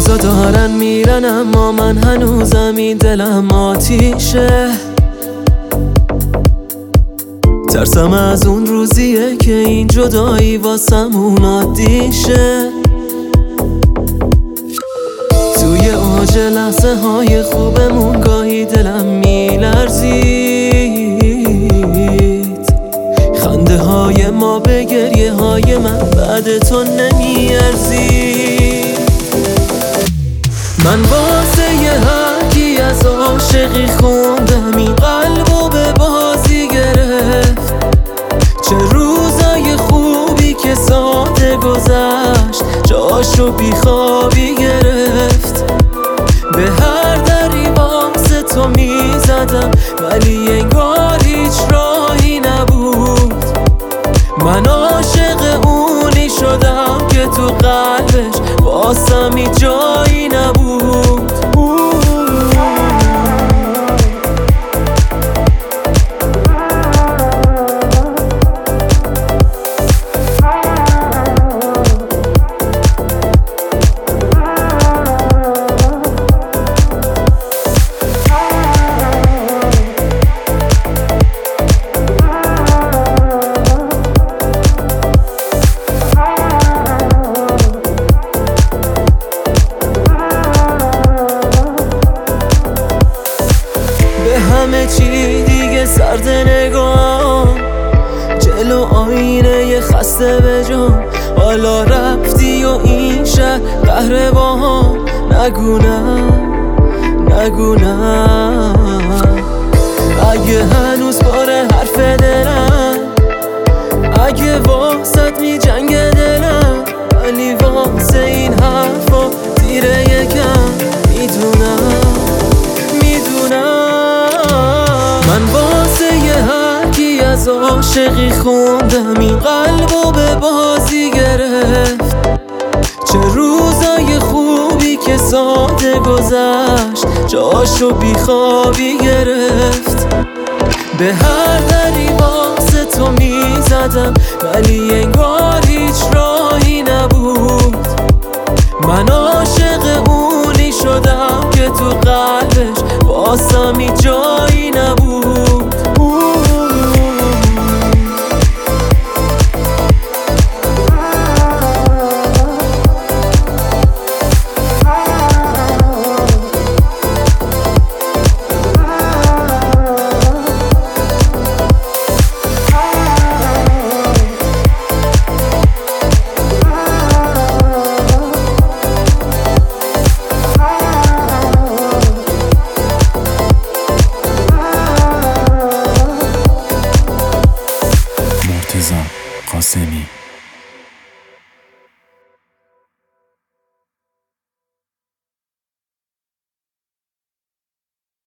روزا دارن میرن اما من هنوزم این دلم آتیشه. ترسم از اون روزیه که این جدایی واسمون عادیشه. توی اوج لحظه های خوبمون گاهی دلم میلرزید. خنده های ما به گریه های من بعد تو نمیارزید. من واسه هر کی از عاشقی خوندم این قلبو به بازی گرفت. چه روزای خوبی که ساده گذشت جاشو بیخوابی گرفت. به هر دری واسه تو میزدم ولی انگار هیچ راهی نبود. من عاشق اونی شدم که تو قلبش واسم هیچ جایی نبود. همه چی دیگه سرد نگاه، جلو آینه یه خسته به جان. حالا رفتی و این شهر قهر با هم. نگو نه اگه هنوز پاره حرف دلم، اگه واسط می جنگ دلم، ولی واسه این حرفا تیره یکم. میدونم من واسه هر کی از عاشقی خوندم این قلبو به بازی گرفت. چه روزای خوبی که ساده گذشت جاشو بیخوابی گرفت. به هر دری واسه تو میزدم ولی انگار هیچ راهی نبود. من عاشق اونی شدم که تو قلبش واسم هیچ جایی نبود. مرتضی قاسمی